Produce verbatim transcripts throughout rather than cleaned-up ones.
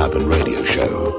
Happen radio show.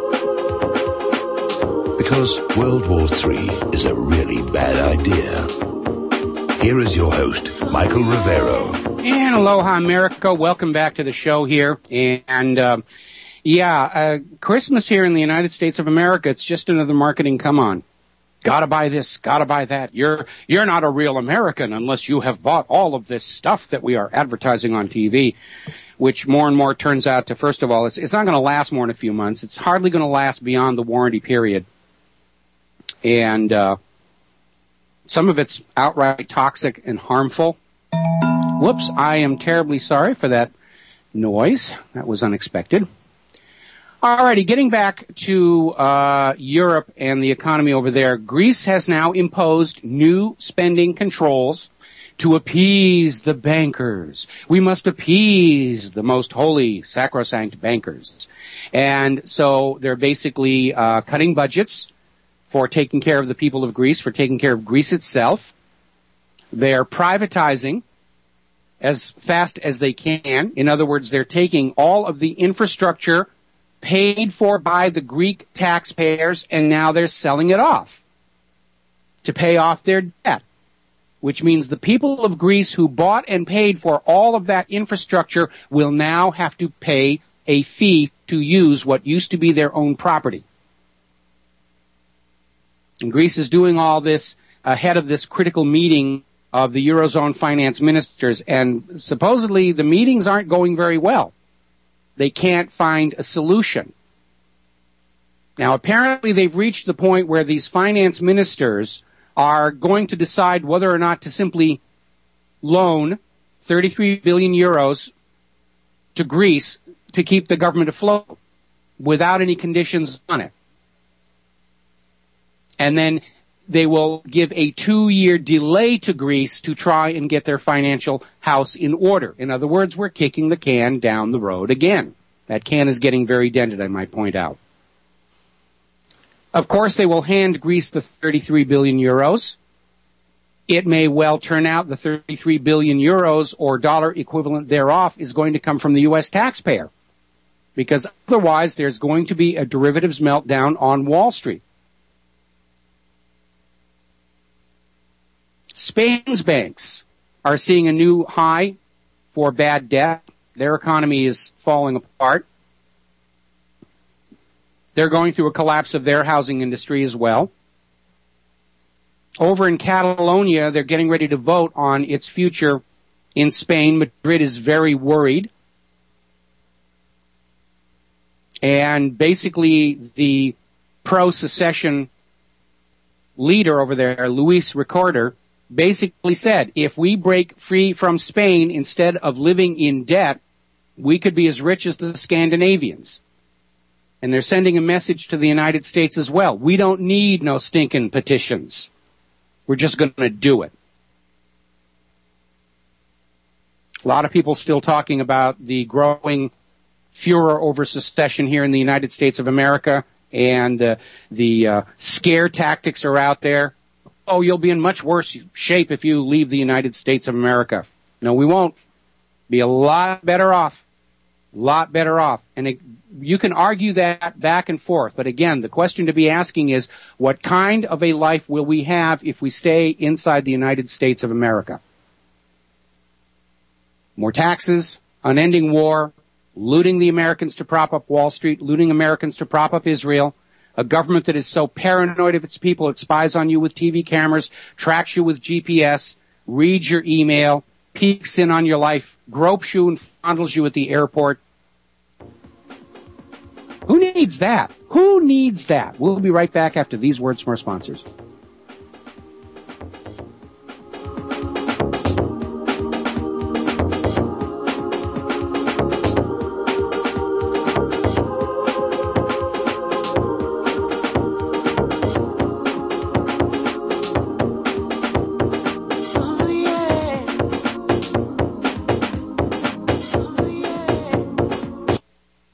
Because World War Three is a really bad idea. Here is your host, Michael Rivero. And aloha, America. Welcome back to the show here. And, uh, yeah, uh, Christmas here in the United States of America, it's just another marketing come on. Gotta buy this, gotta buy that. You're, you're not a real American unless you have bought all of this stuff that we are advertising on T V, which more and more turns out to, first of all, it's, it's not going to last more than a few months. It's hardly going to last beyond the warranty period. And, uh, some of it's outright toxic and harmful. Whoops, I am terribly sorry for that noise. That was unexpected. Alrighty, getting back to uh Europe and the economy over there. Greece has now imposed new spending controls to appease the bankers. We must appease the most holy, sacrosanct bankers. And so they're basically uh cutting budgets for taking care of the people of Greece, for taking care of Greece itself. They're privatizing as fast as they can. In other words, they're taking all of the infrastructure paid for by the Greek taxpayers, and now they're selling it off to pay off their debt, which means the people of Greece who bought and paid for all of that infrastructure will now have to pay a fee to use what used to be their own property. And Greece is doing all this ahead of this critical meeting of the Eurozone finance ministers, and supposedly the meetings aren't going very well. They can't find a solution. Now, apparently they've reached the point where these finance ministers are going to decide whether or not to simply loan thirty-three billion euros to Greece to keep the government afloat without any conditions on it. And then they will give a two-year delay to Greece to try and get their financial house in order. In other words, we're kicking the can down the road again. That can is getting very dented, I might point out. Of course, they will hand Greece the thirty-three billion euros. It may well turn out the thirty-three billion euros or dollar equivalent thereof is going to come from the U S taxpayer, because otherwise there's going to be a derivatives meltdown on Wall Street. Spain's banks are seeing a new high for bad debt. Their economy is falling apart. They're going through a collapse of their housing industry as well. Over in Catalonia, they're getting ready to vote on its future in Spain. Madrid is very worried. And basically, the pro-secession leader over there, Luis Recorder, basically said, if we break free from Spain instead of living in debt, we could be as rich as the Scandinavians. And they're sending a message to the United States as well. We don't need no stinking petitions. We're just going to do it. A lot of people still talking about the growing furor over secession here in the United States of America, and uh, the uh, scare tactics are out there. Oh, you'll be in much worse shape if you leave the United States of America. No, we won't. Be a lot better off. A lot better off. And it, you can argue that back and forth. But again, the question to be asking is, what kind of a life will we have if we stay inside the United States of America? More taxes, unending war, looting the Americans to prop up Wall Street, looting Americans to prop up Israel. A government that is so paranoid of its people, it spies on you with T V cameras, tracks you with G P S, reads your email, peeks in on your life, gropes you and fondles you at the airport. Who needs that? Who needs that? We'll be right back after these words from our sponsors.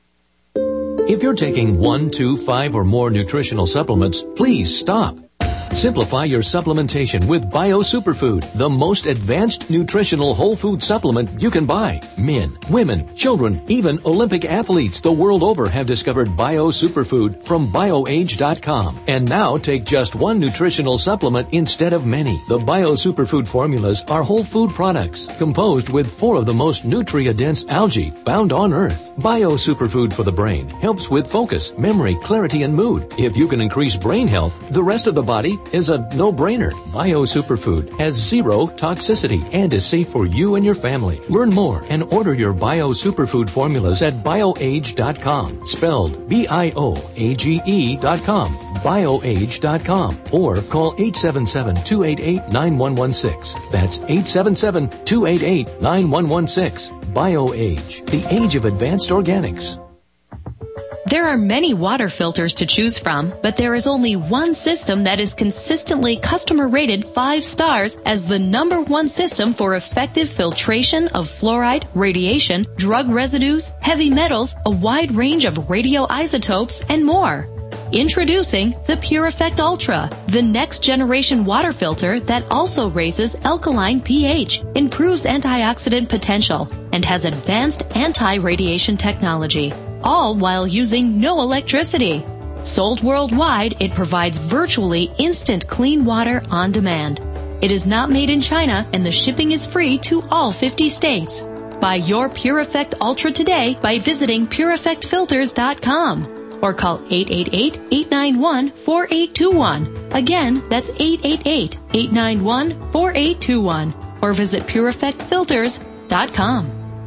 If you're taking one, two, five, or more nutritional supplements, please stop. Simplify your supplementation with Bio Superfood, the most advanced nutritional whole food supplement you can buy. Men, women, children, even Olympic athletes the world over have discovered Bio Superfood from BioAge dot com. And now take just one nutritional supplement instead of many. The Bio Superfood formulas are whole food products composed with four of the most nutrient-dense algae found on Earth. Bio Superfood for the brain helps with focus, memory, clarity, and mood. If you can increase brain health, the rest of the body is a no-brainer. Bio Superfood has zero toxicity and is safe for you and your family. Learn more and order your Bio Superfood formulas at BioAge dot com, spelled B I O A G E dot com, BioAge dot com, or call eight seven seven, two eight eight, nine one one six. That's eight seven seven, two eight eight, nine one one six. BioAge, the age of advanced organics. There are many water filters to choose from, but there is only one system that is consistently customer rated five stars as the number one system for effective filtration of fluoride, radiation, drug residues, heavy metals, a wide range of radioisotopes, and more. Introducing the PureEffect Ultra, the next generation water filter that also raises alkaline pH, improves antioxidant potential, and has advanced anti-radiation technology, all while using no electricity. Sold worldwide, it provides virtually instant clean water on demand. It is not made in China, and the shipping is free to all fifty states. Buy your PureEffect Ultra today by visiting Pure Effect Filters dot com. Or call eight eight eight, eight nine one, four eight two one. Again, that's eight eight eight, eight nine one, four eight two one. Or visit Pure Effect Filters dot com.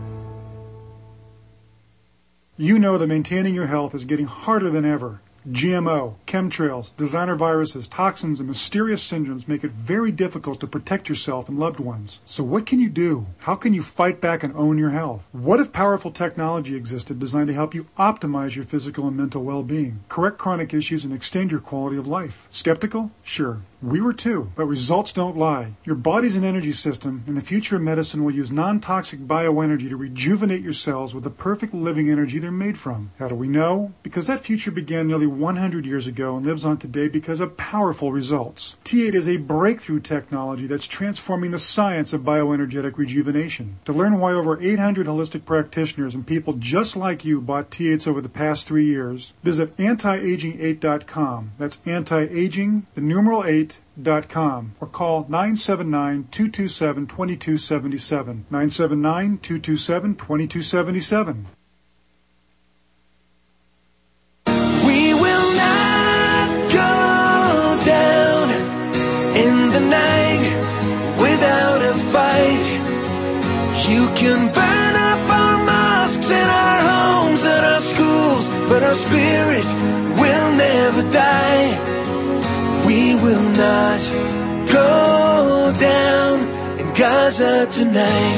You know that maintaining your health is getting harder than ever. G M O, chemtrails, designer viruses, toxins, and mysterious syndromes make it very difficult to protect yourself and loved ones. So what can you do? How can you fight back and own your health? What if powerful technology existed designed to help you optimize your physical and mental well-being, correct chronic issues, and extend your quality of life? Skeptical? Sure. We were too, but results don't lie. Your body's an energy system, and the future of medicine will use non-toxic bioenergy to rejuvenate your cells with the perfect living energy they're made from. How do we know? Because that future began nearly one hundred years ago and lives on today because of powerful results. T eight is a breakthrough technology that's transforming the science of bioenergetic rejuvenation. To learn why over eight hundred holistic practitioners and people just like you bought T eights over the past three years, visit anti aging eight dot com. That's anti-aging, the numeral eight, dot com, or call nine seven nine, two two seven, two two seven seven, nine seven nine, two two seven, two two seven seven. We will not go down in the night without a fight. You can burn up our mosques and our homes and our schools, but our spirit will never die. We will not go down in Gaza tonight.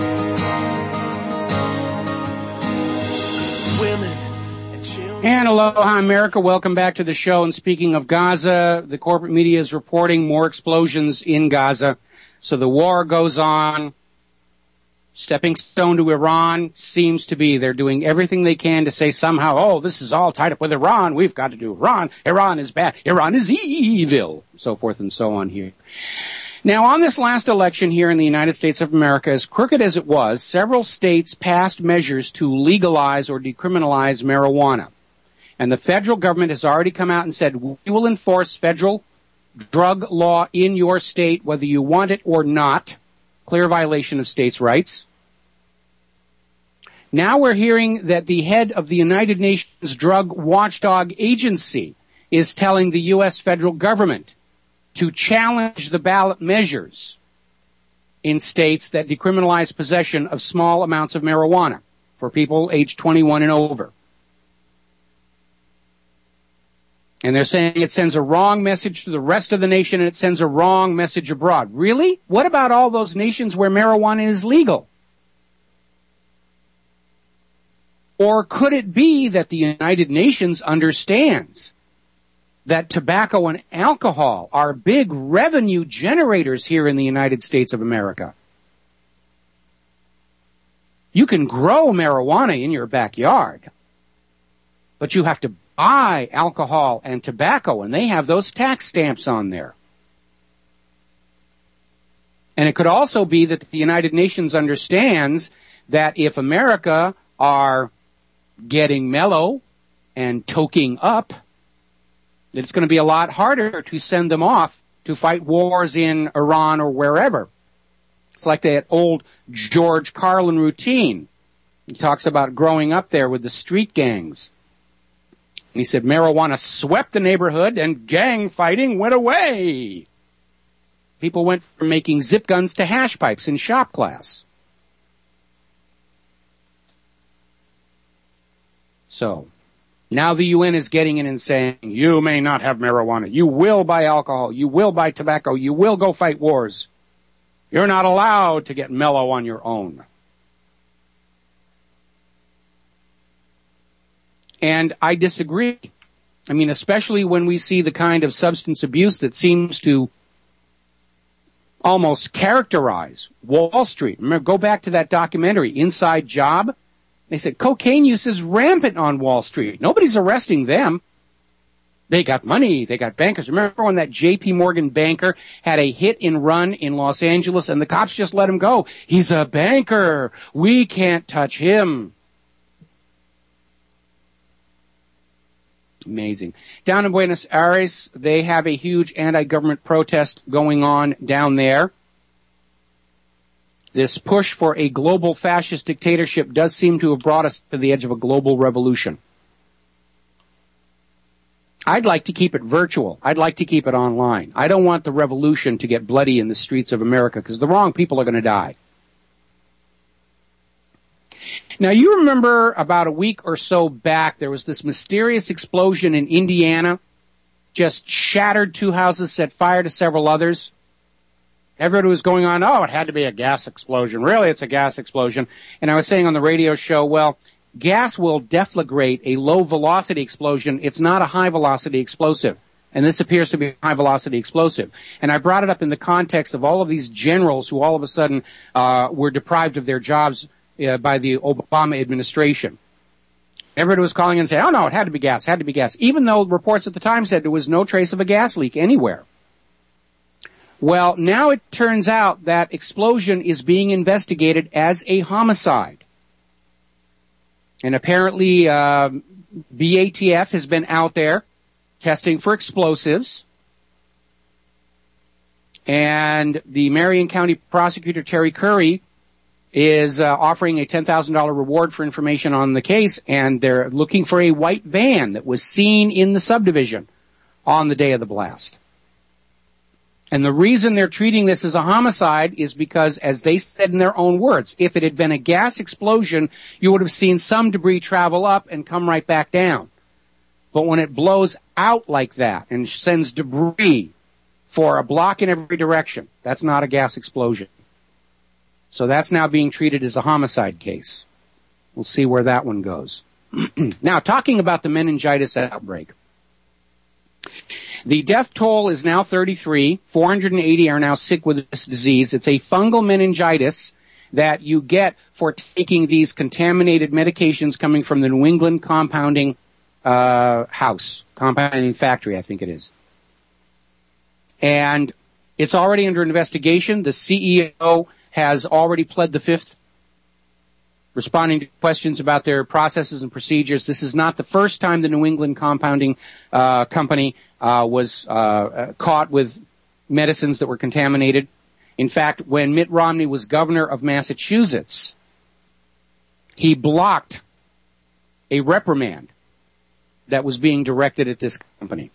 Women and children. And aloha, America. Welcome back to the show. And speaking of Gaza, the corporate media is reporting more explosions in Gaza. So the war goes on. Stepping stone to Iran seems to be they're doing everything they can to say somehow, oh, this is all tied up with Iran. We've got to do Iran. Iran is bad. Iran is evil. So forth and so on here. Now, on this last election here in the United States of America, as crooked as it was, several states passed measures to legalize or decriminalize marijuana. And the federal government has already come out and said, we will enforce federal drug law in your state, whether you want it or not. Clear violation of states' rights. Now we're hearing that the head of the United Nations Drug Watchdog Agency is telling the U S federal government to challenge the ballot measures in states that decriminalize possession of small amounts of marijuana for people aged twenty-one and over. And they're saying it sends a wrong message to the rest of the nation and it sends a wrong message abroad. Really? What about all those nations where marijuana is legal? Or could it be that the United Nations understands that tobacco and alcohol are big revenue generators here in the United States of America? You can grow marijuana in your backyard, but you have to buy alcohol and tobacco, and they have those tax stamps on there. And it could also be that the United Nations understands that if America are getting mellow and toking up, it's going to be a lot harder to send them off to fight wars in Iran or wherever. It's like that old George Carlin routine. He talks about growing up there with the street gangs. And he said marijuana swept the neighborhood and gang fighting went away. People went from making zip guns to hash pipes in shop class. So, now the U N is getting in and saying, you may not have marijuana. You will buy alcohol. You will buy tobacco. You will go fight wars. You're not allowed to get mellow on your own. And I disagree. I mean, especially when we see the kind of substance abuse that seems to almost characterize Wall Street. Remember, go back to that documentary, Inside Job. They said cocaine use is rampant on Wall Street. Nobody's arresting them. They got money. They got bankers. Remember when that J P Morgan banker had a hit and run in Los Angeles and the cops just let him go? He's a banker. We can't touch him. Amazing. Down in Buenos Aires, they have a huge anti-government protest going on down there. This push for a global fascist dictatorship does seem to have brought us to the edge of a global revolution. I'd like to keep it virtual. I'd like to keep it online. I don't want the revolution to get bloody in the streets of America because the wrong people are going to die. Now, you remember about a week or so back, there was this mysterious explosion in Indiana, just shattered two houses, set fire to several others. Everybody was going on, oh, it had to be a gas explosion. Really, it's a gas explosion. And I was saying on the radio show, well, gas will deflagrate a low-velocity explosion. It's not a high-velocity explosive. And this appears to be a high-velocity explosive. And I brought it up in the context of all of these generals who all of a sudden uh, were deprived of their jobs uh, by the Obama administration. Everybody was calling and saying, oh, no, it had to be gas, had to be gas, even though reports at the time said there was no trace of a gas leak anywhere. Well, now it turns out that explosion is being investigated as a homicide. And apparently uh, B A T F has been out there testing for explosives. And the Marion County prosecutor, Terry Curry, is uh, offering a ten thousand dollars reward for information on the case. And they're looking for a white van that was seen in the subdivision on the day of the blast. And the reason they're treating this as a homicide is because, as they said in their own words, if it had been a gas explosion, you would have seen some debris travel up and come right back down. But when it blows out like that and sends debris for a block in every direction, that's not a gas explosion. So that's now being treated as a homicide case. We'll see where that one goes. Now, talking about the meningitis outbreak. The death toll is now thirty-three. four hundred eighty are now sick with this disease. It's a fungal meningitis that you get for taking these contaminated medications coming from the New England compounding uh, house, compounding factory, I think it is. And it's already under investigation. The C E O has already pled the fifth, responding to questions about their processes and procedures. This is not the first time the New England compounding uh, company uh, was uh, caught with medicines that were contaminated. In fact, when Mitt Romney was governor of Massachusetts, he blocked a reprimand that was being directed at this company.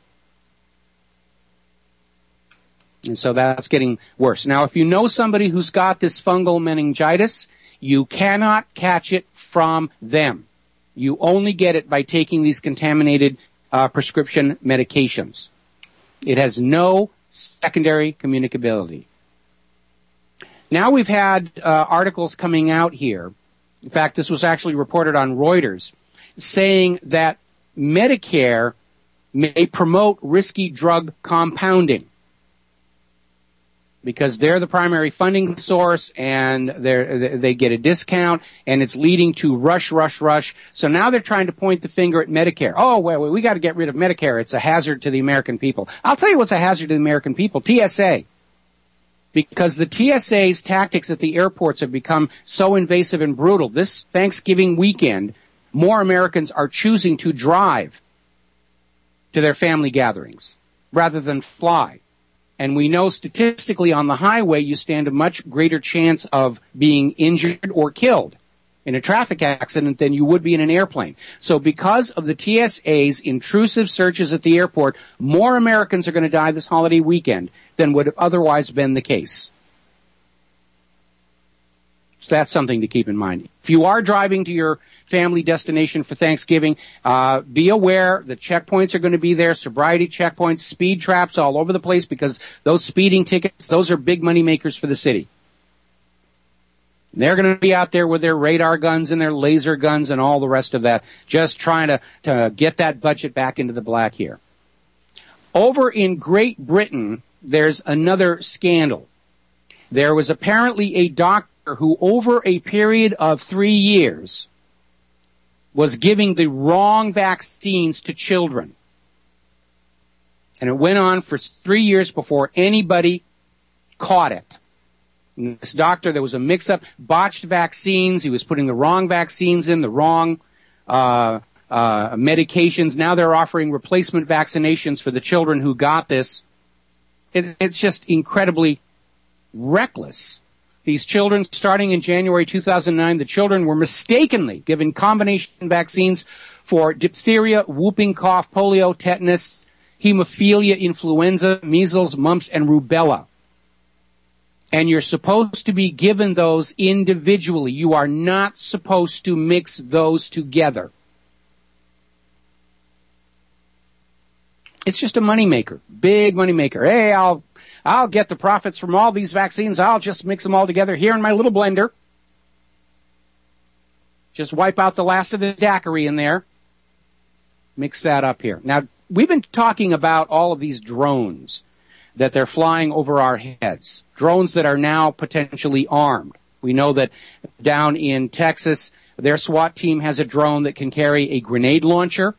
And so that's getting worse. Now, if you know somebody who's got this fungal meningitis, you cannot catch it from them. You only get it by taking these contaminated uh, prescription medications. It has no secondary communicability. Now we've had uh, articles coming out here. In fact, this was actually reported on Reuters, saying that Medicare may promote risky drug compounding. because they're the primary funding source and they they get a discount, and it's leading to rush, rush, rush. So now they're trying to point the finger at Medicare. Oh, wait, wait, we got to get rid of Medicare. It's a hazard to the American people. I'll tell you what's a hazard to the American people, T S A. Because the T S A's tactics at the airports have become so invasive and brutal. This Thanksgiving weekend, more Americans are choosing to drive to their family gatherings rather than fly. And we know statistically on the highway you stand a much greater chance of being injured or killed in a traffic accident than you would be in an airplane. So because of the T S A's intrusive searches at the airport, more Americans are going to die this holiday weekend than would have otherwise been the case. So that's something to keep in mind. If you are driving to your family destination for Thanksgiving, uh, be aware the checkpoints are going to be there, sobriety checkpoints, speed traps all over the place, because those speeding tickets, those are big money makers for the city. They're going to be out there with their radar guns and their laser guns and all the rest of that, just trying to, to get that budget back into the black here. Over in Great Britain, there's another scandal. There was apparently a doctor who, over a period of three years, was giving the wrong vaccines to children. And it went on for three years before anybody caught it. And this doctor, there was a mix-up, botched vaccines. He was putting the wrong vaccines in, the wrong uh, uh medications. Now they're offering replacement vaccinations for the children who got this. It, it's just incredibly reckless. These children, starting in January two thousand nine, the children were mistakenly given combination vaccines for diphtheria, whooping cough, polio, tetanus, hemophilia, influenza, measles, mumps, and rubella. And you're supposed to be given those individually. You are not supposed to mix those together. It's just a moneymaker, big moneymaker. Hey, I'll I'll get the profits from all these vaccines. I'll just mix them all together here in my little blender. Just wipe out the last of the daiquiri in there. Mix that up here. Now, we've been talking about all of these drones that they're flying over our heads. Drones that are now potentially armed. We know that down in Texas, their SWAT team has a drone that can carry a grenade launcher,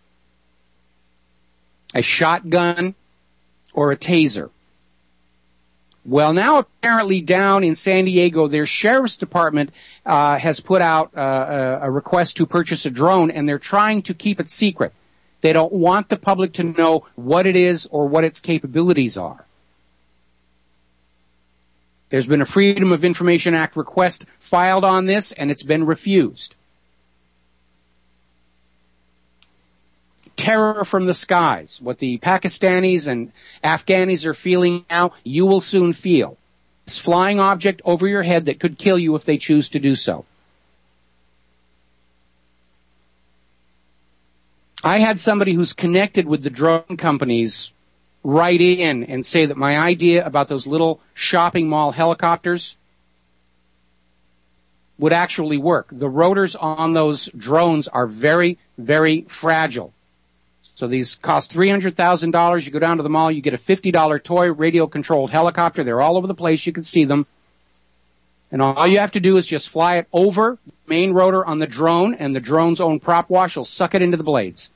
a shotgun, or a taser. Well, now apparently down in San Diego, their sheriff's department uh, has put out uh, a request to purchase a drone, and they're trying to keep it secret. They don't want the public to know what it is or what its capabilities are. There's been a Freedom of Information Act request filed on this, and it's been refused. Terror from the skies. What the Pakistanis and Afghanis are feeling now, you will soon feel. This flying object over your head that could kill you if they choose to do so. I had somebody who's connected with the drone companies write in and say that my idea about those little shopping mall helicopters would actually work. The rotors on those drones are very, very fragile. So these cost three hundred thousand dollars. You go down to the mall, you get a fifty dollars toy radio-controlled helicopter. They're all over the place. You can see them. And all you have to do is just fly it over the main rotor on the drone, and the drone's own prop wash will suck it into the blades.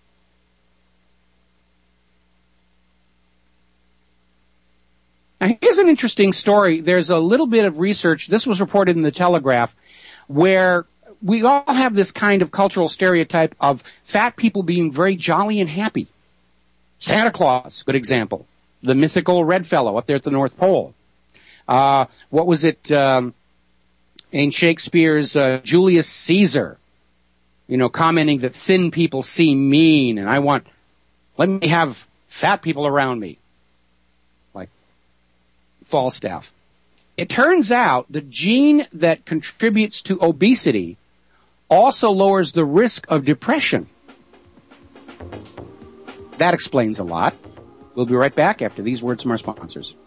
Now, here's an interesting story. There's a little bit of research. This was reported in the Telegraph, where we all have this kind of cultural stereotype of fat people being very jolly and happy. Santa Claus, good example. The mythical red fellow up there at the North Pole. Uh, what was it, um, in Shakespeare's uh, Julius Caesar, you know, commenting that thin people seem mean, and I want, let me have fat people around me, like Falstaff. It turns out the gene that contributes to obesity also lowers the risk of depression. That explains a lot. We'll be right back after these words from our sponsors.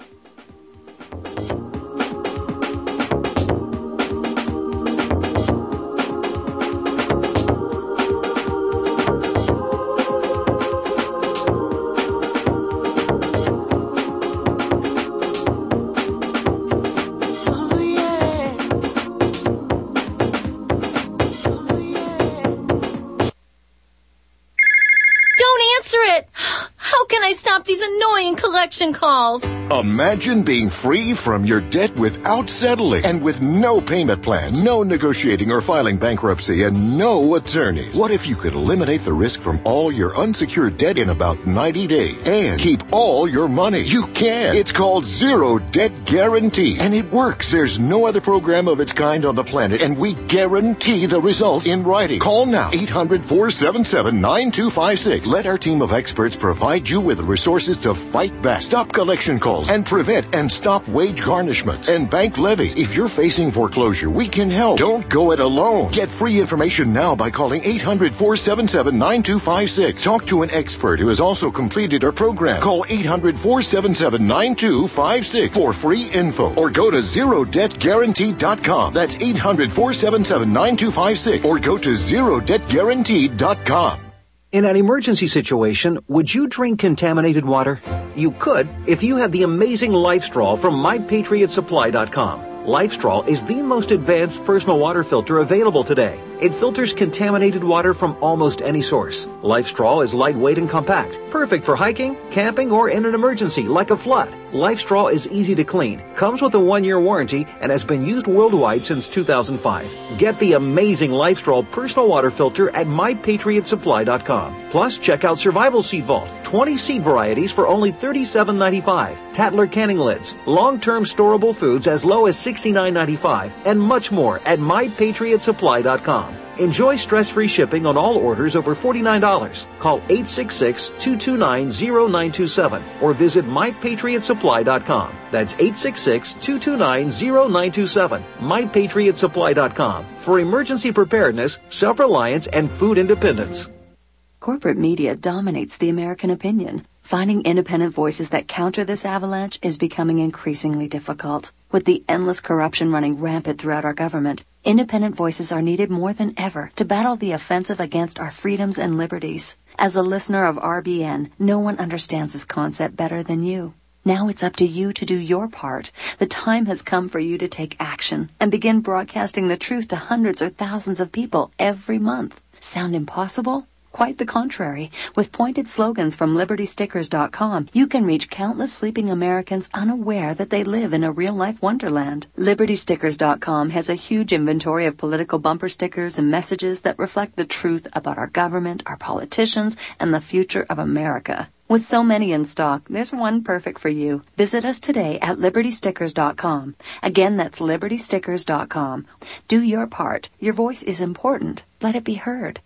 answer it. How can I stop these annoying collection calls? Imagine being free from your debt without settling and with no payment plan, no negotiating or filing bankruptcy, and no attorneys. What if you could eliminate the risk from all your unsecured debt in about ninety days and keep all your money? You can. It's called Zero Debt Guarantee, and it works. There's no other program of its kind on the planet, and we guarantee the results in writing. Call now, eight hundred, four seven seven, nine two five six. Let our team of experts provide you with the resources to fight back, stop collection calls, and prevent and stop wage garnishments and bank levies. If you're facing foreclosure, we can help. Don't go it alone. Get free information now by calling eight hundred, four seven seven, nine two five six. Talk to an expert who has also completed our program. Call eight hundred, four seven seven, nine two five six for free info, or go to zero debt guarantee dot com. That's eight hundred, four seven seven, nine two five six, or go to zero debt guarantee dot com. In an emergency situation, would you drink contaminated water? You could if you had the amazing LifeStraw from my patriot supply dot com. LifeStraw is the most advanced personal water filter available today. It filters contaminated water from almost any source. LifeStraw is lightweight and compact, perfect for hiking, camping, or in an emergency like a flood. LifeStraw is easy to clean, comes with a one-year warranty, and has been used worldwide since two thousand five. Get the amazing LifeStraw personal water filter at my patriot supply dot com. Plus, check out Survival Seed Vault, twenty seed varieties for only thirty-seven ninety-five, Tattler canning lids, long-term storable foods as low as sixty-nine ninety-five, and much more at my patriot supply dot com. Enjoy stress-free shipping on all orders over forty-nine dollars. Call eight six six, two two nine, zero nine two seven or visit my patriot supply dot com. That's eight six six, two two nine, zero nine two seven, my patriot supply dot com for emergency preparedness, self-reliance, and food independence. Corporate media dominates the American opinion. Finding independent voices that counter this avalanche is becoming increasingly difficult. With the endless corruption running rampant throughout our government, independent voices are needed more than ever to battle the offensive against our freedoms and liberties. As a listener of R B N, no one understands this concept better than you. Now it's up to you to do your part. The time has come for you to take action and begin broadcasting the truth to hundreds or thousands of people every month. Sound impossible? Quite the contrary. With pointed slogans from liberty stickers dot com, you can reach countless sleeping Americans unaware that they live in a real-life wonderland. liberty stickers dot com has a huge inventory of political bumper stickers and messages that reflect the truth about our government, our politicians, and the future of America. With so many in stock, there's one perfect for you. Visit us today at liberty stickers dot com. Again, that's liberty stickers dot com. Do your part. Your voice is important. Let it be heard.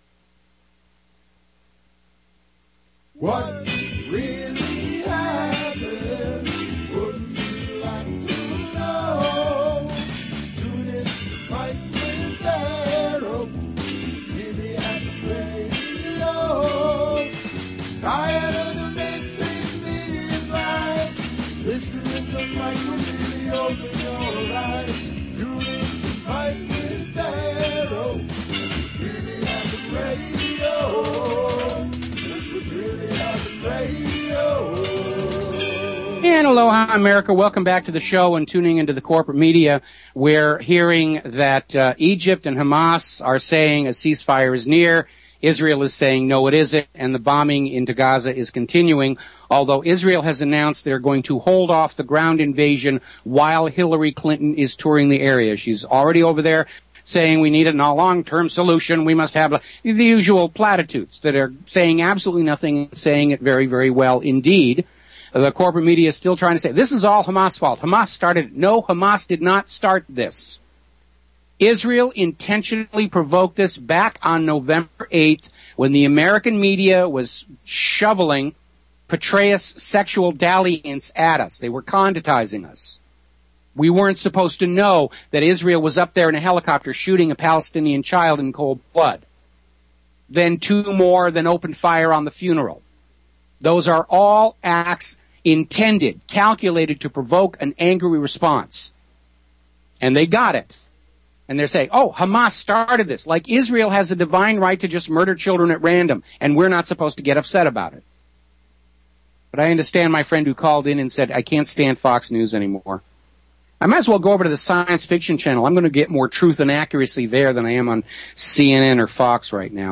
What really happened? Wouldn't you like to know? Tune in to Fight with Pharaoh. Really at the radio. Tired of the mainstream media's lies. Listening to Mike with Billy, open your eyes. Tune in to Fight with Pharaoh. Really at the radio. And aloha, America. Welcome back to the show and tuning into the corporate media. We're hearing that uh, Egypt and Hamas are saying a ceasefire is near. Israel is saying no, it isn't. And the bombing into Gaza is continuing, although Israel has announced they're going to hold off the ground invasion while Hillary Clinton is touring the area. She's already over there saying we need a long-term solution. We must have a, the usual platitudes that are saying absolutely nothing, saying it very, very well indeed. The corporate media is still trying to say, this is all Hamas' fault. Hamas started it. No, Hamas did not start this. Israel intentionally provoked this back on November eighth when the American media was shoveling Petraeus sexual dalliance at us. They were conditizing us. We weren't supposed to know that Israel was up there in a helicopter shooting a Palestinian child in cold blood. Then two more, then opened fire on the funeral. Those are all acts intended, calculated to provoke an angry response. And they got it. And they're saying, oh, Hamas started this. Like Israel has a divine right to just murder children at random, and we're not supposed to get upset about it. But I understand my friend who called in and said, I can't stand Fox News anymore. I might as well go over to the Science Fiction Channel. I'm going to get more truth and accuracy there than I am on C N N or Fox right now.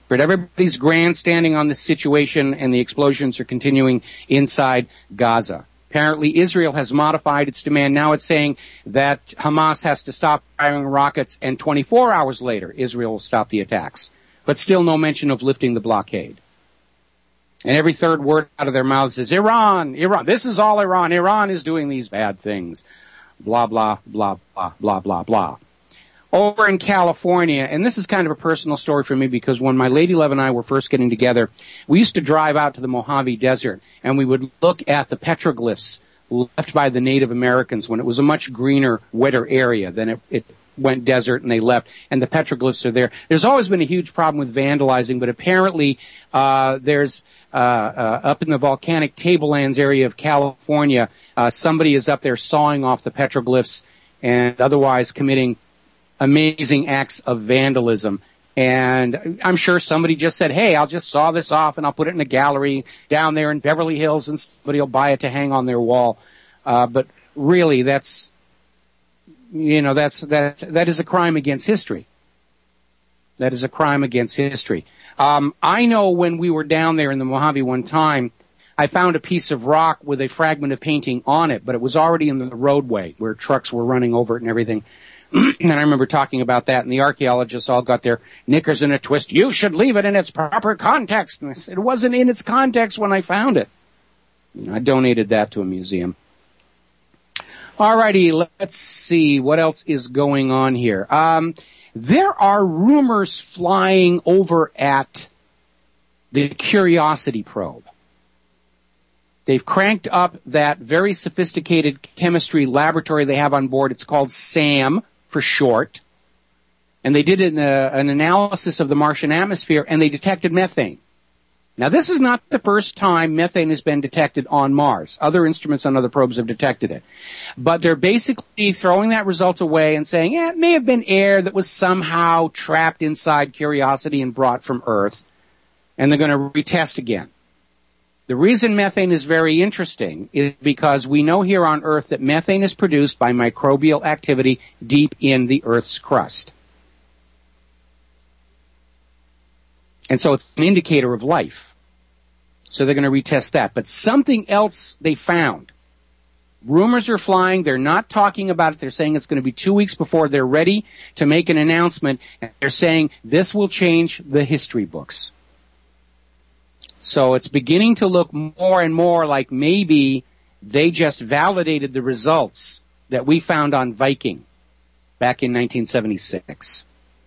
But everybody's grandstanding on this situation, and the explosions are continuing inside Gaza. Apparently, Israel has modified its demand. Now it's saying that Hamas has to stop firing rockets, and twenty-four hours later, Israel will stop the attacks. But still no mention of lifting the blockade. And every third word out of their mouths is Iran, Iran. This is all Iran. Iran is doing these bad things. Blah, blah, blah, blah, blah, blah, blah. Over in California, and this is kind of a personal story for me because when my lady love and I were first getting together, we used to drive out to the Mojave Desert and we would look at the petroglyphs left by the Native Americans when it was a much greener, wetter area. Then it, it went desert and they left, and the petroglyphs are there. There's always been a huge problem with vandalizing, but apparently uh there's uh, uh up in the volcanic tablelands area of California, uh somebody is up there sawing off the petroglyphs and otherwise committing amazing acts of vandalism. And I'm sure somebody just said, hey, I'll just saw this off and I'll put it in a gallery down there in Beverly Hills and somebody will buy it to hang on their wall. Uh, but really, that's, you know, that's, that, that is a crime against history. That is a crime against history. Um, I know when we were down there in the Mojave one time, I found a piece of rock with a fragment of painting on it, but it was already in the roadway where trucks were running over it and everything. And I remember talking about that, and the archaeologists all got their knickers in a twist. You should leave it in its proper context. And I said, it wasn't in its context when I found it. And I donated that to a museum. Alrighty, let's see what else is going on here. Um, there are rumors flying over at the Curiosity probe. They've cranked up that very sophisticated chemistry laboratory they have on board. It's called SAM for short. And they did an, uh, an analysis of the Martian atmosphere, and they detected methane. Now, this is not the first time methane has been detected on Mars. Other instruments on other probes have detected it. But they're basically throwing that result away and saying, yeah, it may have been air that was somehow trapped inside Curiosity and brought from Earth. And they're going to retest again. The reason methane is very interesting is because we know here on Earth that methane is produced by microbial activity deep in the Earth's crust. And so it's an indicator of life. So they're going to retest that. But something else they found. Rumors are flying. They're not talking about it. They're saying it's going to be two weeks before they're ready to make an announcement. And they're saying this will change the history books. So it's beginning to look more and more like maybe they just validated the results that we found on Viking back in nineteen seventy-six.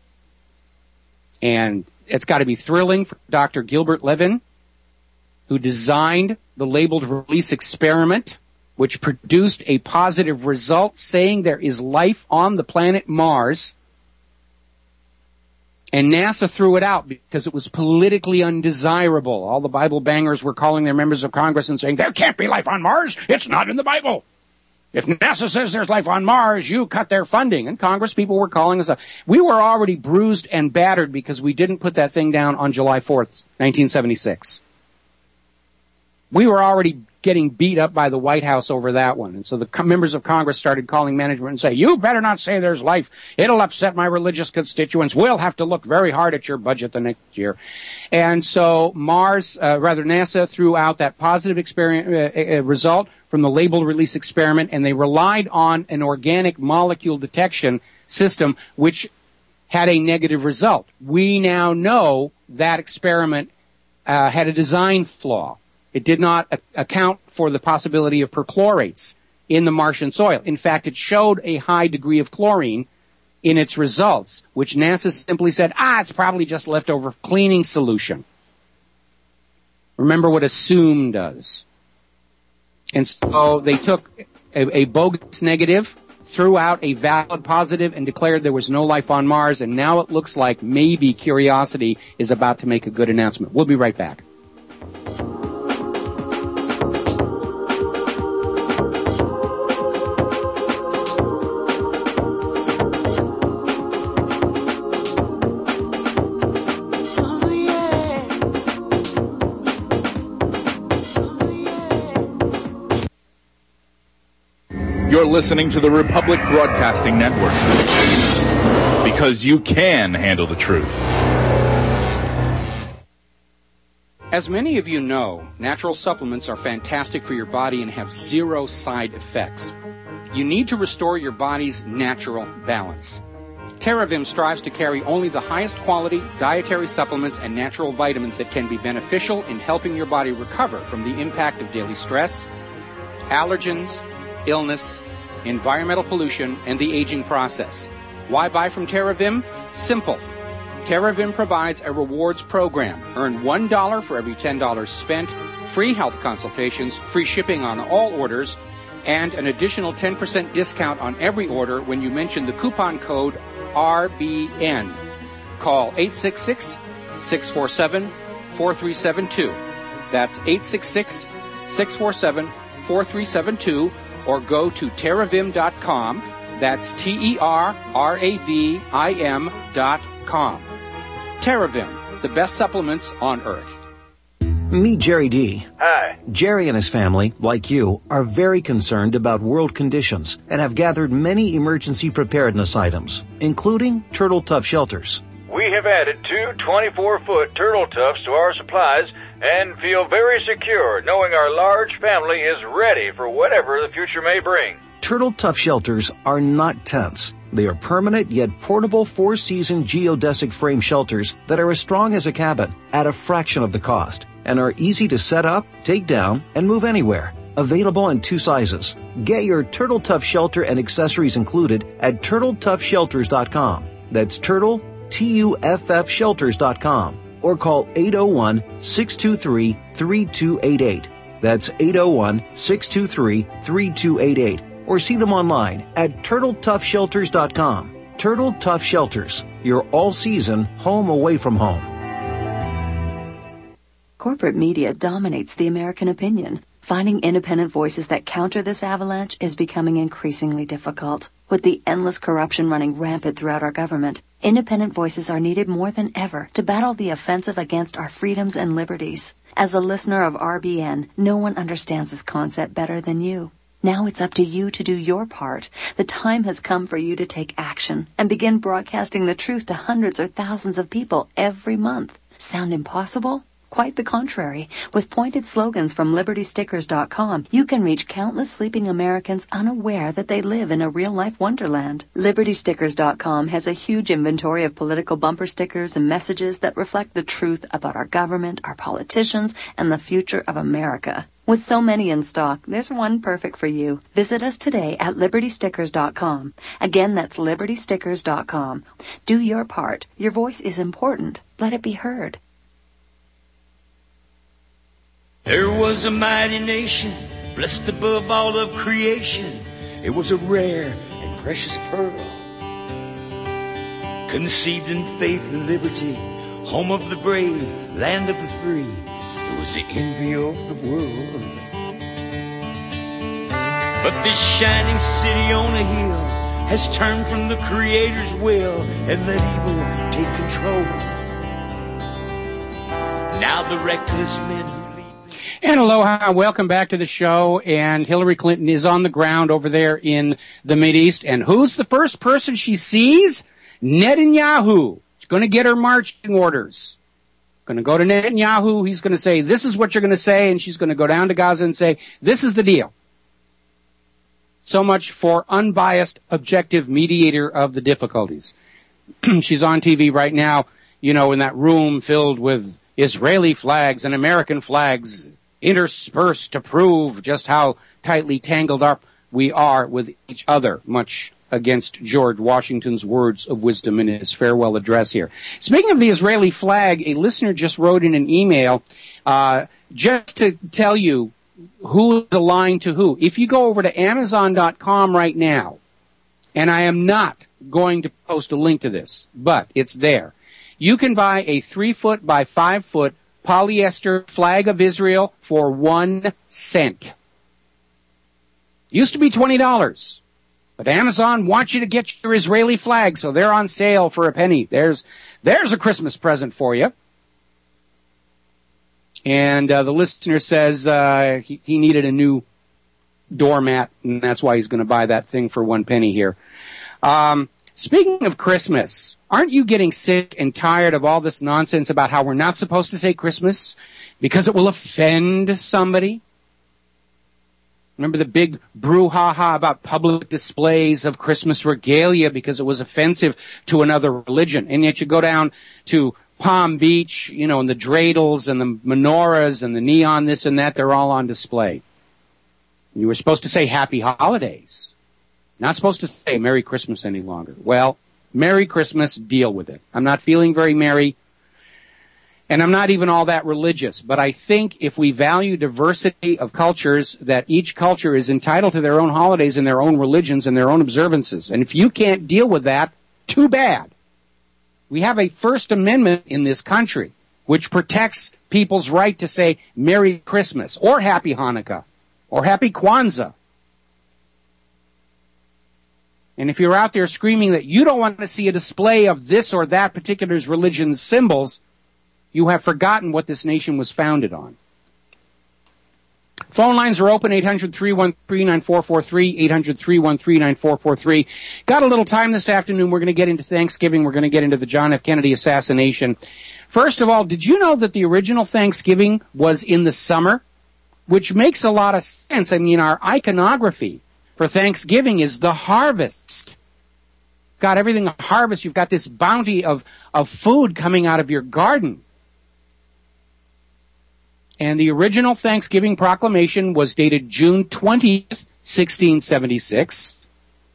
And it's got to be thrilling for Doctor Gilbert Levin, who designed the labeled release experiment, which produced a positive result saying there is life on the planet Mars. And NASA threw it out because it was politically undesirable. All the Bible bangers were calling their members of Congress and saying, there can't be life on Mars. It's not in the Bible. If NASA says there's life on Mars, you cut their funding. And Congress people were calling us up. We were already bruised and battered because we didn't put that thing down on July fourth, nineteen seventy-six. We were already getting beat up by the White House over that one. And so the co- members of Congress started calling management and say, you better not say there's life. It'll upset my religious constituents. We'll have to look very hard at your budget the next year. And so Mars, uh, rather NASA, threw out that positive experience, uh, uh, result from the labeled release experiment, and they relied on an organic molecule detection system, which had a negative result. We now know that experiment uh, had a design flaw. It did not a- account for the possibility of perchlorates in the Martian soil. In fact, it showed a high degree of chlorine in its results, which NASA simply said, ah, it's probably just leftover cleaning solution. Remember what assume does. And so they took a, a bogus negative, threw out a valid positive, and declared there was no life on Mars, and now it looks like maybe Curiosity is about to make a good announcement. We'll be right back. You're listening to the Republic Broadcasting Network, because you can handle the truth. As many of you know, natural supplements are fantastic for your body and have zero side effects. You need to restore your body's natural balance. TerraVim strives to carry only the highest quality dietary supplements and natural vitamins that can be beneficial in helping your body recover from the impact of daily stress, allergens, illness, environmental pollution, and the aging process. Why buy from TerraVim? Simple. TerraVim provides a rewards program. Earn one dollar for every ten dollars spent, free health consultations, free shipping on all orders, and an additional ten percent discount on every order when you mention the coupon code R B N. Call eight six six, six four seven, four three seven two. That's eight six six, six four seven, four three seven two, or go to terravim dot com. That's T E R R A V I M dot com. TerraVim, the best supplements on earth. Meet Jerry D. Hi. Jerry and his family, like you, are very concerned about world conditions and have gathered many emergency preparedness items, including Turtle Tough shelters. We have added two twenty-four foot Turtle Toughs to our supplies and feel very secure knowing our large family is ready for whatever the future may bring. Turtle Tough shelters are not tents. They are permanent yet portable four-season geodesic frame shelters that are as strong as a cabin at a fraction of the cost and are easy to set up, take down, and move anywhere. Available in two sizes. Get your Turtle Tough shelter and accessories included at turtle tough shelters dot com. That's Turtle, T U F F shelters dot com. Or call eight oh one, six two three, three two eight eight. That's eight oh one, six two three, three two eight eight. Or see them online at turtle tough shelters dot com. Turtle Tough Shelters, your all-season home away from home. Corporate media dominates the American opinion. Finding independent voices that counter this avalanche is becoming increasingly difficult. With the endless corruption running rampant throughout our government, independent voices are needed more than ever to battle the offensive against our freedoms and liberties. As a listener of R B N, no one understands this concept better than you. Now it's up to you to do your part. The time has come for you to take action and begin broadcasting the truth to hundreds or thousands of people every month. Sound impossible? Quite the contrary. With pointed slogans from liberty stickers dot com, you can reach countless sleeping Americans unaware that they live in a real-life wonderland. liberty stickers dot com has a huge inventory of political bumper stickers and messages that reflect the truth about our government, our politicians, and the future of America. With so many in stock, there's one perfect for you. Visit us today at liberty stickers dot com. Again, that's liberty stickers dot com. Do your part. Your voice is important. Let it be heard. There was a mighty nation, blessed above all of creation. It was a rare and precious pearl, conceived in faith and liberty, home of the brave, land of the free. It was the envy of the world. But this shining city on a hill has turned from the Creator's will and let evil take control. Now the reckless men who And aloha, welcome back to the show. And Hillary Clinton is on the ground over there in the Mideast. And who's the first person she sees? Netanyahu. She's going to get her marching orders. Going to go to Netanyahu. He's going to say, this is what you're going to say. And she's going to go down to Gaza and say, this is the deal. So much for unbiased, objective mediator of the difficulties. She's on T V right now, you know, in that room filled with Israeli flags and American flags interspersed to prove just how tightly tangled up we are with each other, much against George Washington's words of wisdom in his farewell address here. Speaking of the Israeli flag, a listener just wrote in an email uh, just to tell you who is aligned to who. If you go over to amazon dot com right now, and I am not going to post a link to this, but it's there, you can buy a three foot by five foot polyester flag of Israel for one cent. Used to be twenty dollars. But Amazon wants you to get your Israeli flag, so they're on sale for a penny. There's, there's a Christmas present for you. And uh, the listener says uh, he, he needed a new doormat, and that's why he's going to buy that thing for one penny here. Um, Speaking of Christmas, aren't you getting sick and tired of all this nonsense about how we're not supposed to say Christmas because it will offend somebody? Remember the big brouhaha about public displays of Christmas regalia because it was offensive to another religion. And yet you go down to Palm Beach, you know, and the dreidels and the menorahs and the neon this and that, they're all on display. You were supposed to say Happy Holidays. Not supposed to say Merry Christmas any longer. Well, Merry Christmas, deal with it. I'm not feeling very merry, and I'm not even all that religious. But I think if we value diversity of cultures, that each culture is entitled to their own holidays and their own religions and their own observances. And if you can't deal with that, too bad. We have a First Amendment in this country which protects people's right to say Merry Christmas or Happy Hanukkah or Happy Kwanzaa. And if you're out there screaming that you don't want to see a display of this or that particular religion's symbols, you have forgotten what this nation was founded on. Phone lines are open, eight hundred, three one three, nine four four three, eight hundred, three one three, nine four four three. Got a little time this afternoon. We're going to get into Thanksgiving. We're going to get into the John F. Kennedy assassination. First of all, did you know that the original Thanksgiving was in the summer? Which makes a lot of sense. I mean, our iconography for Thanksgiving is the harvest. Got everything a harvest. You've got this bounty of, of food coming out of your garden. And the original Thanksgiving proclamation was dated June twentieth, sixteen seventy-six.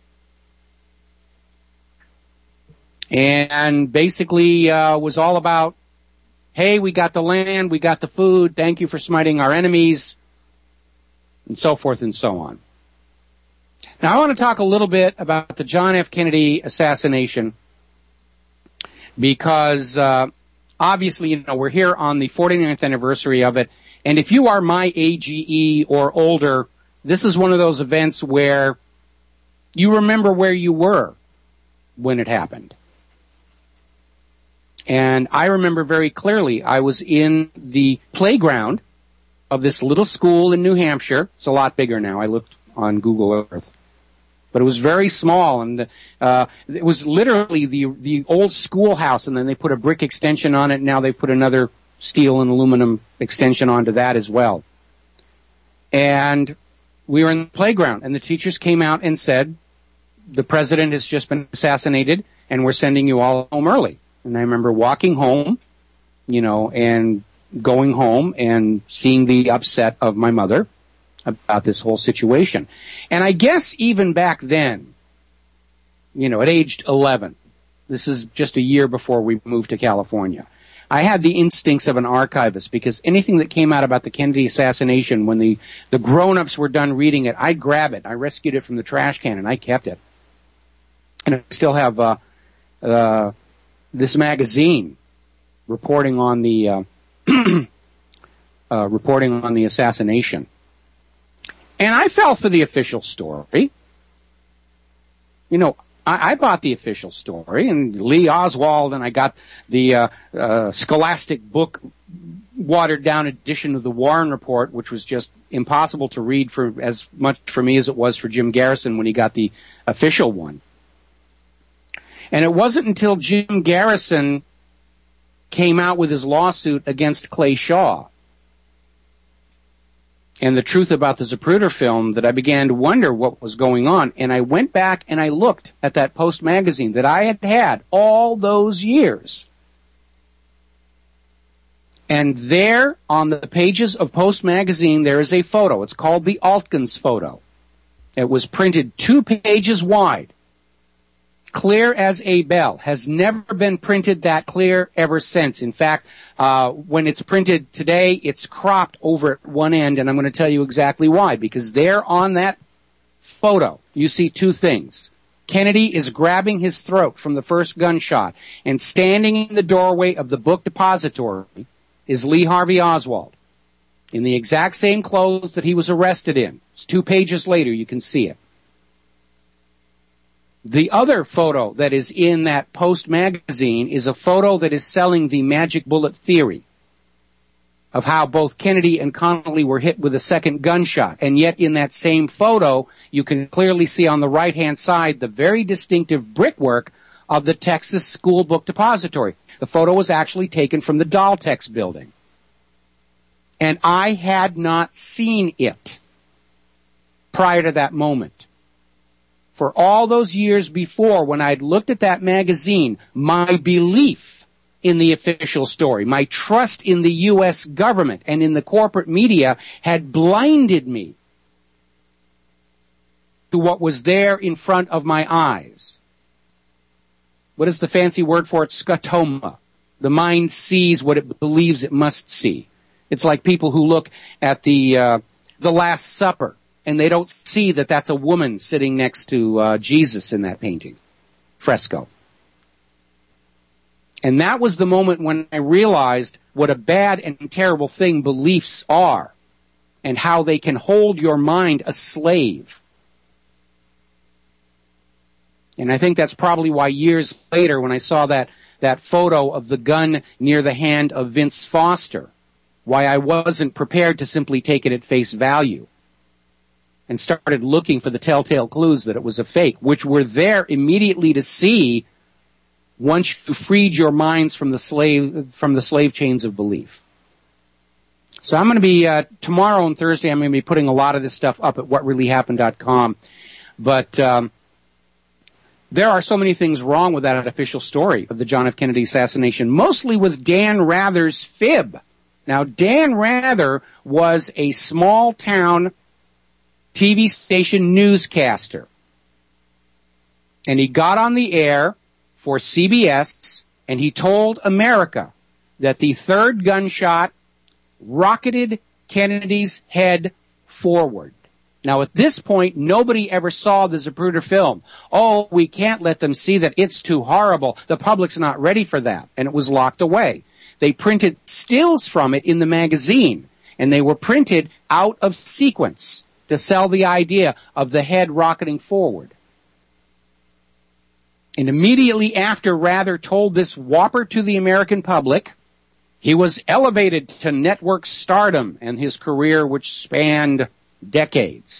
And basically uh, was all about, hey, we got the land, we got the food, thank you for smiting our enemies, and so forth and so on. Now, I want to talk a little bit about the John F. Kennedy assassination because, uh, obviously, you know, we're here on the forty-ninth anniversary of it, and if you are my A G E or older, this is one of those events where you remember where you were when it happened. And I remember very clearly, I was in the playground of this little school in New Hampshire. It's a lot bigger now. I looked on Google Earth. But it was very small, and uh, it was literally the the old schoolhouse, and then they put a brick extension on it, and now they've put another steel and aluminum extension onto that as well. And we were in the playground, and the teachers came out and said, the president has just been assassinated, and we're sending you all home early. And I remember walking home, you know, and going home and seeing the upset of my mother about this whole situation. And I guess even back then, you know, at age eleven, this is just a year before we moved to California, I had the instincts of an archivist because anything that came out about the Kennedy assassination, when the, the grown-ups were done reading it, I'd grab it. I rescued it from the trash can and I kept it. And I still have uh, uh, this magazine reporting on the uh, uh, reporting on the assassination. And I fell for the official story. You know, I, I bought the official story, and Lee Oswald, and I got the uh, uh, Scholastic book, watered-down edition of the Warren Report, which was just impossible to read for as much for me as it was for Jim Garrison when he got the official one. And it wasn't until Jim Garrison came out with his lawsuit against Clay Shaw and the truth about the Zapruder film that I began to wonder what was going on. And I went back and I looked at that Post magazine that I had had all those years. And there on the pages of Post magazine, there is a photo. It's called the Altkins photo. It was printed two pages wide, clear as a bell. Has never been printed that clear ever since. In fact, uh, when it's printed today, it's cropped over at one end, and I'm going to tell you exactly why. Because there on that photo, you see two things. Kennedy is grabbing his throat from the first gunshot, and standing in the doorway of the book depository is Lee Harvey Oswald, in the exact same clothes that he was arrested in. It's two pages later, you can see it. The other photo that is in that Post magazine is a photo that is selling the magic bullet theory. of how both Kennedy and Connally were hit with a second gunshot. And yet in that same photo, you can clearly see on the right-hand side the very distinctive brickwork of the Texas School Book Depository. The photo was actually taken from the Daltex building. And I had not seen it prior to that moment. For all those years before, when I'd looked at that magazine, my belief in the official story, my trust in the U S government and in the corporate media had blinded me to what was there in front of my eyes. What is the fancy word for it? Scotoma. The mind sees what it believes it must see. It's like people who look at the uh, the Last Supper, and they don't see that that's a woman sitting next to uh, Jesus in that painting, fresco. And that was the moment when I realized what a bad and terrible thing beliefs are, and how they can hold your mind a slave. And I think that's probably why years later, when I saw that, that photo of the gun near the hand of Vince Foster, why I wasn't prepared to simply take it at face value and started looking for the telltale clues that it was a fake, which were there immediately to see once you freed your minds from the slave, from the slave chains of belief. So I'm going to be, uh, tomorrow and Thursday, I'm going to be putting a lot of this stuff up at what really happened dot com. But, um, there are so many things wrong with that official story of the John F. Kennedy assassination, mostly with Dan Rather's fib. Now, Dan Rather was a small-town T V station newscaster. And he got on the air for C B S, and he told America that the third gunshot rocketed Kennedy's head forward. Now, at this point, nobody ever saw the Zapruder film. Oh, we can't let them see that. It's too horrible. The public's not ready for that. And it was locked away. They printed stills from it in the magazine, and they were printed out of sequence to sell the idea of the head rocketing forward. And immediately after Rather told this whopper to the American public, he was elevated to network stardom and his career, which spanned decades.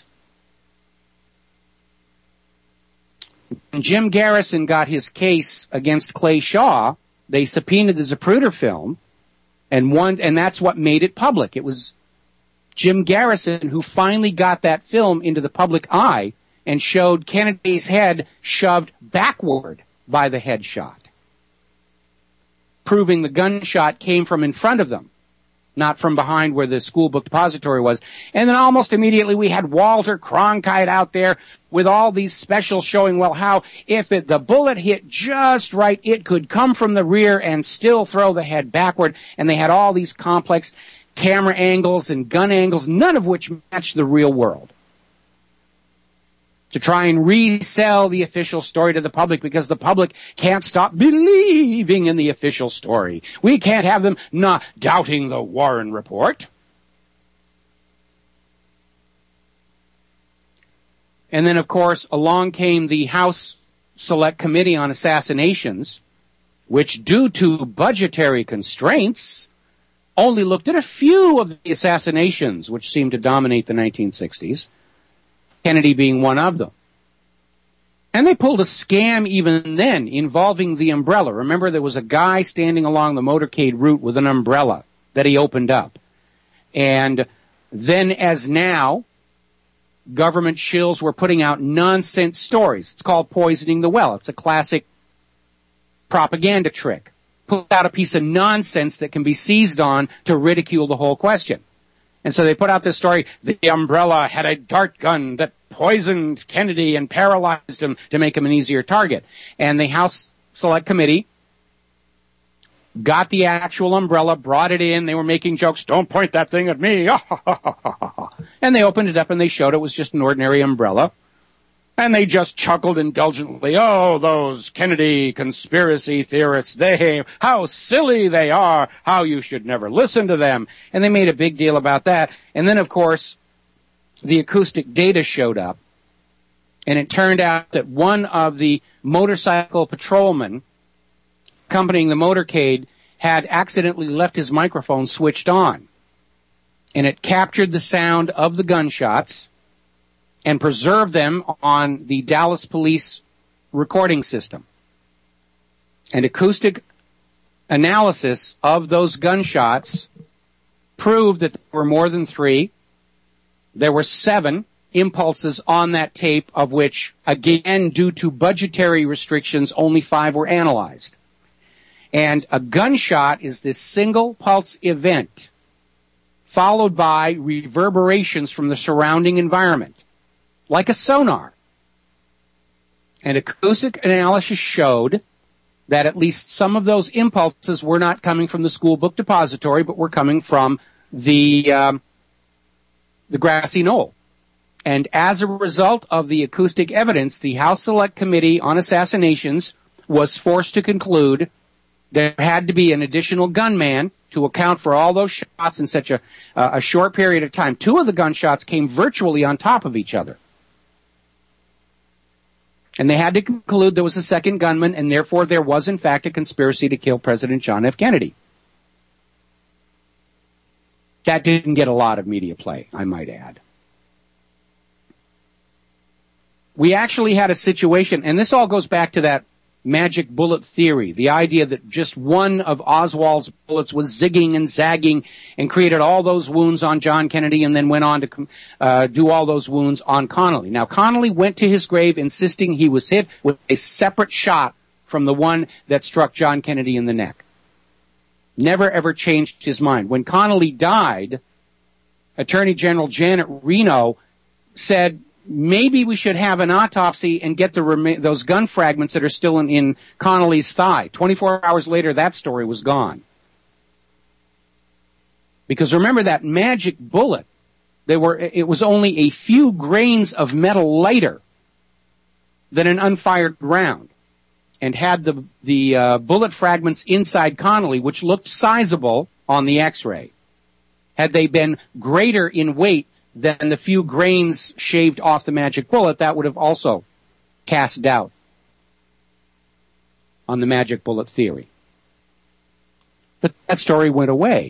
When Jim Garrison got his case against Clay Shaw, they subpoenaed the Zapruder film, and one, and that's what made it public. It was Jim Garrison who finally got that film into the public eye and showed Kennedy's head shoved backward by the headshot, proving the gunshot came from in front of them, not from behind where the school book depository was. And then almost immediately we had Walter Cronkite out there with all these specials showing, well, how if it, the bullet hit just right, it could come from the rear and still throw the head backward. And they had all these complex camera angles and gun angles, none of which matched the real world, to try and resell the official story to the public, because the public can't stop believing in the official story. We can't have them not doubting the Warren Report. And then, of course, along came the House Select Committee on Assassinations, which, due to budgetary constraints, only looked at a few of the assassinations which seemed to dominate the nineteen sixties. Kennedy being one of them. And they pulled a scam even then involving the umbrella. Remember, there was a guy standing along the motorcade route with an umbrella that he opened up. And then, as now, government shills were putting out nonsense stories. It's called poisoning the well. It's a classic propaganda trick. Put out a piece of nonsense that can be seized on to ridicule the whole question. And so they put out this story, the umbrella had a dart gun that poisoned Kennedy and paralyzed him to make him an easier target. And the House Select Committee got the actual umbrella, brought it in. They were making jokes, don't point that thing at me. And they opened it up and they showed it was just an ordinary umbrella. And they just chuckled indulgently. Oh, those Kennedy conspiracy theorists, they, how silly they are, how you should never listen to them. And they made a big deal about that. And then, of course, the acoustic data showed up. And it turned out that one of the motorcycle patrolmen accompanying the motorcade had accidentally left his microphone switched on. and it captured the sound of the gunshots and preserved them on the Dallas police recording system. And acoustic analysis of those gunshots proved that there were more than three. There were seven impulses on that tape, of which, again, due to budgetary restrictions, only five were analyzed. And a gunshot is this single pulse event followed by reverberations from the surrounding environment, like a sonar. And acoustic analysis showed that at least some of those impulses were not coming from the school book depository, but were coming from the um, the grassy knoll. And as a result of the acoustic evidence, the House Select Committee on Assassinations was forced to conclude there had to be an additional gunman to account for all those shots in such a, uh, a short period of time. Two of the gunshots came virtually on top of each other. And they had to conclude there was a second gunman, and therefore there was, in fact, a conspiracy to kill President John F. Kennedy. That didn't get a lot of media play, I might add. We actually had a situation, and this all goes back to that magic bullet theory, the idea that just one of Oswald's bullets was zigging and zagging and created all those wounds on John Kennedy and then went on to uh, do all those wounds on Connally. Now, Connally went to his grave insisting he was hit with a separate shot from the one that struck John Kennedy in the neck. Never ever changed his mind. When Connally died, Attorney General Janet Reno said, maybe we should have an autopsy and get the rem- those gun fragments that are still in, in Connally's thigh. twenty-four hours later, that story was gone. Because remember that magic bullet, they were, it was only a few grains of metal lighter than an unfired round, and had the, the uh, bullet fragments inside Connally, which looked sizable on the X-ray. Had they been greater in weight than the few grains shaved off the magic bullet, that would have also cast doubt on the magic bullet theory. But that story went away.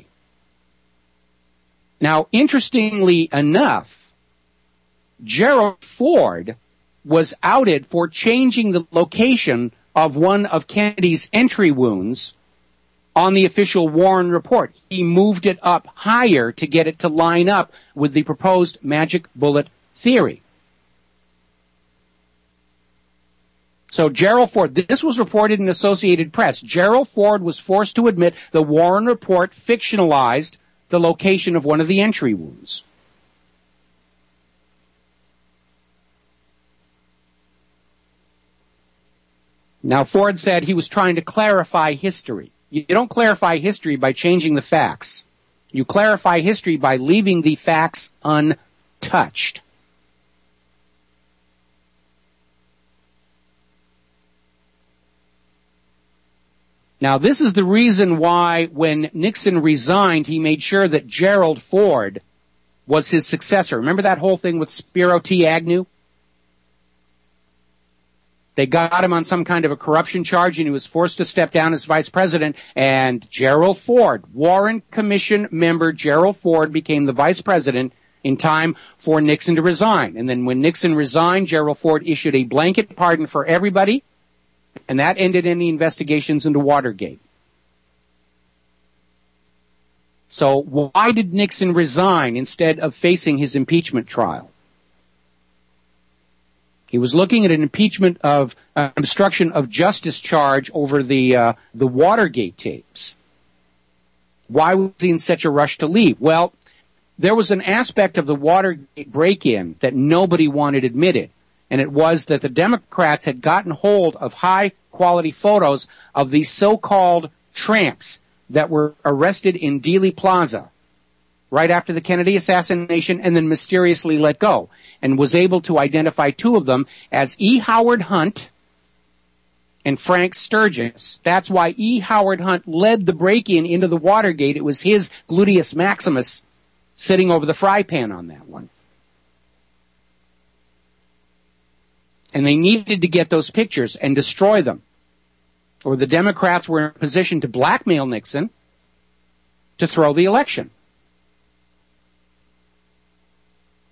Now, interestingly enough, Gerald Ford was outed for changing the location of one of Kennedy's entry wounds on the official Warren report. He moved it up higher to get it to line up with the proposed magic bullet theory. So Gerald Ford, this was reported in Associated Press. Gerald Ford was forced to admit the Warren report fictionalized the location of one of the entry wounds. Now, Ford said he was trying to clarify history. You don't clarify history by changing the facts. You clarify history by leaving the facts untouched. Now, this is the reason why when Nixon resigned, he made sure that Gerald Ford was his successor. Remember that whole thing with Spiro T. Agnew? They got him on some kind of a corruption charge, and he was forced to step down as vice president. And Gerald Ford, Warren Commission member Gerald Ford, became the vice president in time for Nixon to resign. And then when Nixon resigned, Gerald Ford issued a blanket pardon for everybody, and that ended any investigations into Watergate. So why did Nixon resign instead of facing his impeachment trial? He was looking at an impeachment of uh, obstruction of justice charge over the uh, the Watergate tapes. Why was he in such a rush to leave? Well, there was an aspect of the Watergate break-in that nobody wanted admitted, and it was that the Democrats had gotten hold of high-quality photos of these so-called tramps that were arrested in Dealey Plaza right after the Kennedy assassination and then mysteriously let go, and was able to identify two of them as E. Howard Hunt and Frank Sturgis. That's why E. Howard Hunt led the break-in into the Watergate. It was his gluteus maximus sitting over the fry pan on that one. And they needed to get those pictures and destroy them, or the Democrats were in a position to blackmail Nixon to throw the election.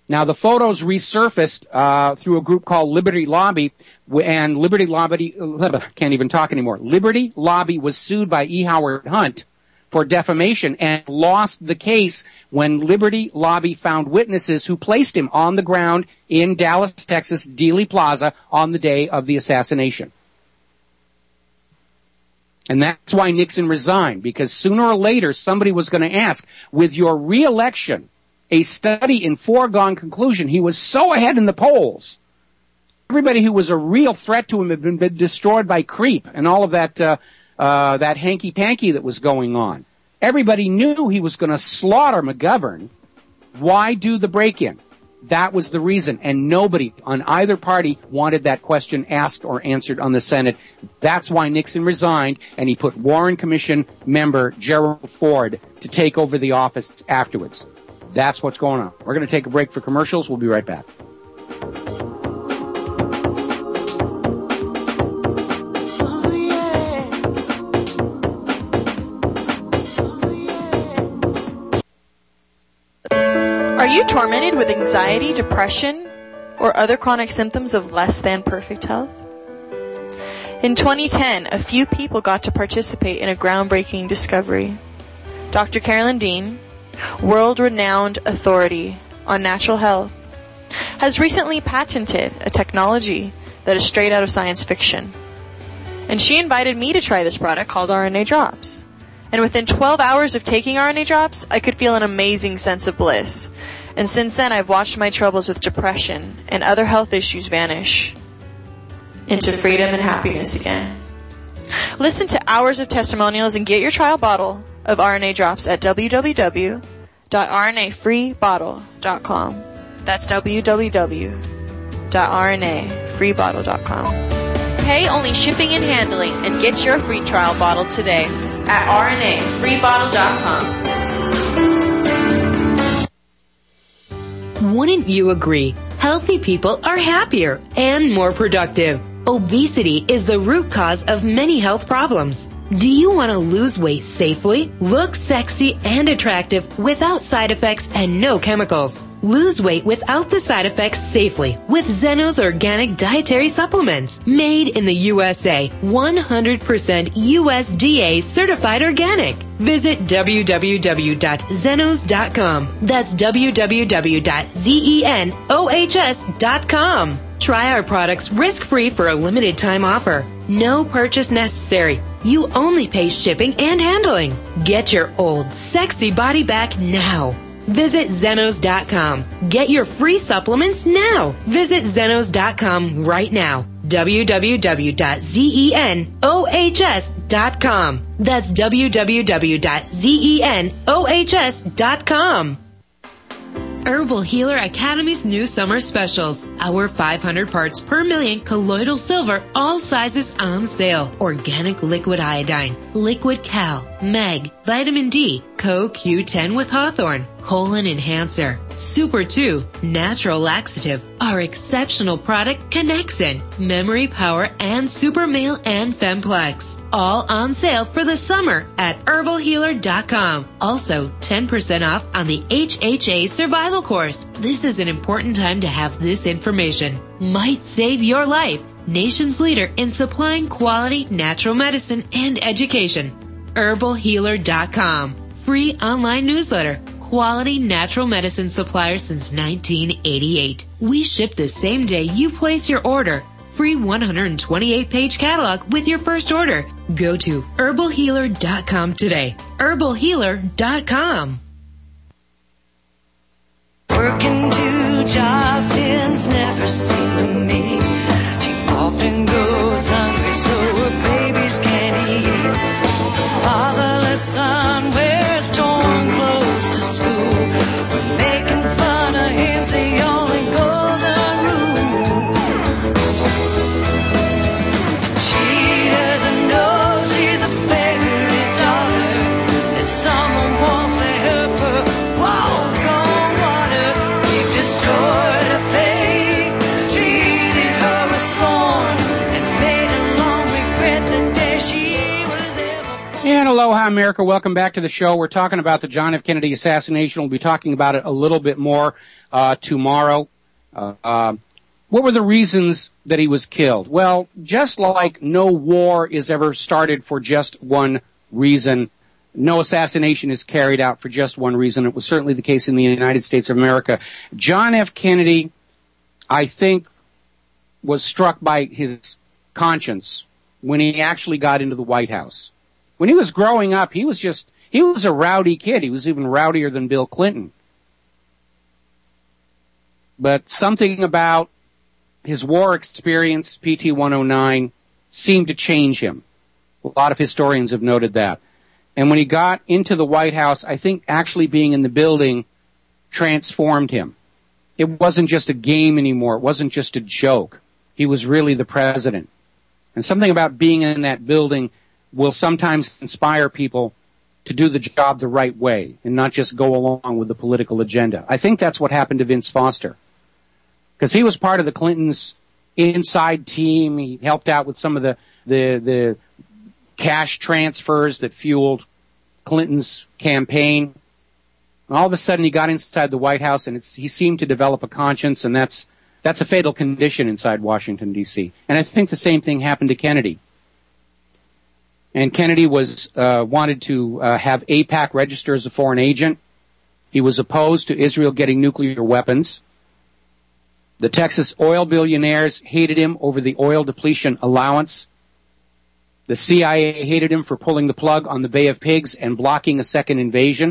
Now, the photos resurfaced uh, through a group called Liberty Lobby, and Liberty Lobby, can't even talk anymore. Liberty Lobby was sued by E. Howard Hunt for defamation and lost the case when Liberty Lobby found witnesses who placed him on the ground in Dallas, Texas, Dealey Plaza on the day of the assassination. And that's why Nixon resigned, because sooner or later somebody was going to ask, with your re-election, a study in foregone conclusion, he was so ahead in the polls. Everybody who was a real threat to him had been, been destroyed by creep and all of that uh, uh, that hanky-panky that was going on. Everybody knew he was going to slaughter McGovern. Why do the break-in? That was the reason, and nobody on either party wanted that question asked or answered on the Senate. That's why Nixon resigned, and he put Warren Commission member Gerald Ford to take over the office afterwards. That's what's going on. We're going to take a break for commercials. We'll be right back. Are you tormented with anxiety, depression, or other chronic symptoms of less than perfect health? In twenty ten, a few people got to participate in a groundbreaking discovery. Doctor Carolyn Dean, world-renowned authority on natural health, has recently patented a technology that is straight out of science fiction. And she invited me to try this product called R N A Drops. And within twelve hours of taking R N A Drops, I could feel an amazing sense of bliss. And since then, I've watched my troubles with depression and other health issues vanish into freedom and happiness again. Listen to hours of testimonials and get your trial bottle of R N A Drops at w w w dot r n a free bottle dot com. That's w w w dot r n a free bottle dot com. Pay only shipping and handling and get your free trial bottle today at r n a free bottle dot com. Wouldn't you agree? Healthy people are happier and more productive. Obesity is the root cause of many health problems. Do you want to lose weight safely, look sexy and attractive without side effects and no chemicals? Lose weight without the side effects safely with Zenos Organic Dietary Supplements. Made in the U S A, one hundred percent U S D A certified organic. Visit w w w dot zenos dot com. That's w w w dot zenos dot com. Try our products risk-free for a limited time offer. No purchase necessary. You only pay shipping and handling. Get your old, sexy body back now. Visit zenos dot com. Get your free supplements now. Visit zenos dot com right now. w w w dot zenos dot com. That's w w w dot zenos dot com. Herbal Healer Academy's new summer specials. Our five hundred parts per million colloidal silver, all sizes on sale. Organic liquid iodine, liquid cal, meg, vitamin D, Co Q ten with Hawthorne, colon enhancer, Super two, natural laxative, our exceptional product Connexin, memory power, and Super Male and Femplex. All on sale for the summer at herbal healer dot com. Also, ten percent off on the H H A Survival Course. This is an important time to have this information. Might save your life. Nation's leader in supplying quality natural medicine and education. herbal healer dot com. Free online newsletter. Quality natural medicine supplier since nineteen eighty-eight. We ship the same day you place your order. Free one hundred twenty-eight page catalog with your first order. Go to herbal healer dot com today. herbal healer dot com. Working two jobs ends never seem to me. She often goes hungry so her babies can't eat. Fatherless son wears torn clothes to school. We're making fun of him's the only golden rule. She doesn't know she's a favorite daughter, and someone wants to help her walk on water. We've destroyed her faith. She Aloha, America. Welcome back to the show. We're talking about the John F. Kennedy assassination. We'll be talking about it a little bit more uh, tomorrow. Uh, uh, what were the reasons that he was killed? Well, just like no war is ever started for just one reason, no assassination is carried out for just one reason. It was certainly the case in the United States of America. John F. Kennedy, I think, was struck by his conscience when he actually got into the White House. When he was growing up, he was just, he was a rowdy kid. He was even rowdier than Bill Clinton. But something about his war experience, P T one oh nine, seemed to change him. A lot of historians have noted that. And when he got into the White House, I think actually being in the building transformed him. It wasn't just a game anymore. It wasn't just a joke. He was really the president. And something about being in that building will sometimes inspire people to do the job the right way and not just go along with the political agenda. I think that's what happened to Vince Foster, because he was part of the Clintons' inside team. He helped out with some of the, the, the cash transfers that fueled Clinton's campaign. And all of a sudden he got inside the White House and it's, he seemed to develop a conscience, and that's, that's a fatal condition inside Washington, D C. And I think the same thing happened to Kennedy. And Kennedy was uh, wanted to uh, have AIPAC register as a foreign agent. He was opposed to Israel getting nuclear weapons. The Texas oil billionaires hated him over the oil depletion allowance. The C I A hated him for pulling the plug on the Bay of Pigs and blocking a second invasion.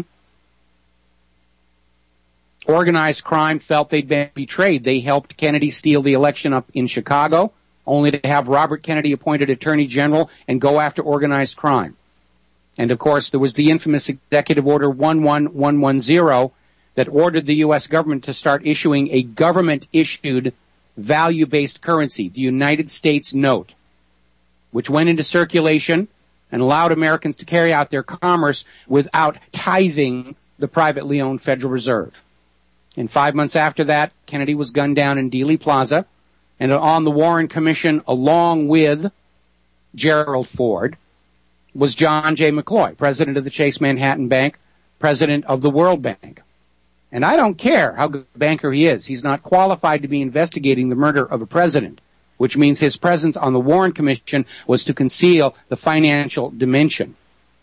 Organized crime felt they'd been betrayed. They helped Kennedy steal the election up in Chicago, only to have Robert Kennedy appointed Attorney General and go after organized crime. And, of course, there was the infamous Executive Order one one one one zero that ordered the U S government to start issuing a government-issued value-based currency, the United States note, which went into circulation and allowed Americans to carry out their commerce without tithing the privately owned Federal Reserve. And five months after that, Kennedy was gunned down in Dealey Plaza. And on the Warren Commission, along with Gerald Ford, was John J. McCloy, president of the Chase Manhattan Bank, president of the World Bank. And I don't care how good a banker he is. He's not qualified to be investigating the murder of a president, which means his presence on the Warren Commission was to conceal the financial dimension.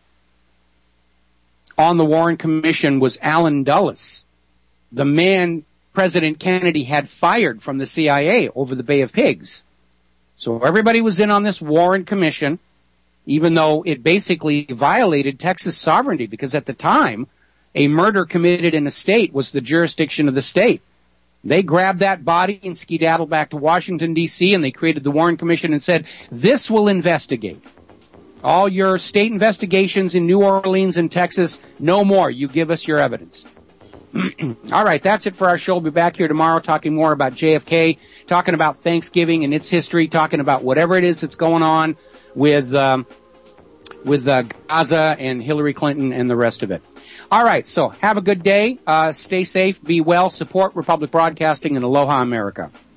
On the Warren Commission was Allen Dulles, the man President Kennedy had fired from the C I A over the Bay of Pigs. So everybody was in on this Warren Commission, even though it basically violated Texas sovereignty, because at the time, a murder committed in a state was the jurisdiction of the state. They grabbed that body and skedaddled back to Washington, D C, and they created the Warren Commission and said, this will investigate. All your state investigations in New Orleans and Texas, no more. You give us your evidence. All right, that's it for our show. We'll be back here tomorrow talking more about J F K, talking about Thanksgiving and its history, talking about whatever it is that's going on with um, with uh, Gaza and Hillary Clinton and the rest of it. All right, so have a good day. Uh, stay safe, be well, support Republic Broadcasting, and Aloha America.